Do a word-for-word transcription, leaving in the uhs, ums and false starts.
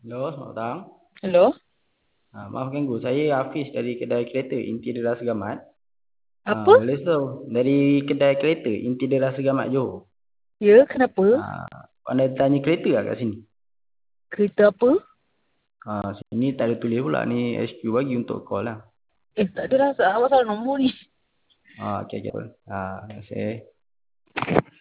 Halo, selamat petang. Hello, Ha, maaf ganggu. Saya Hafiz dari kedai kereta Inti Dera Segamat. Ha, apa? boleh tahu dari kedai kereta Inti Dera Segamat Johor. Ya, kenapa? Ha, anda tanya kereta lah kat sini. Kereta apa? Ha, sini tak ada tulis pula ni H Q bagi untuk call lah. Eh, tak ada rasa. Awak salah nombor ni. Ha, okey okey. Ha, terima kasih.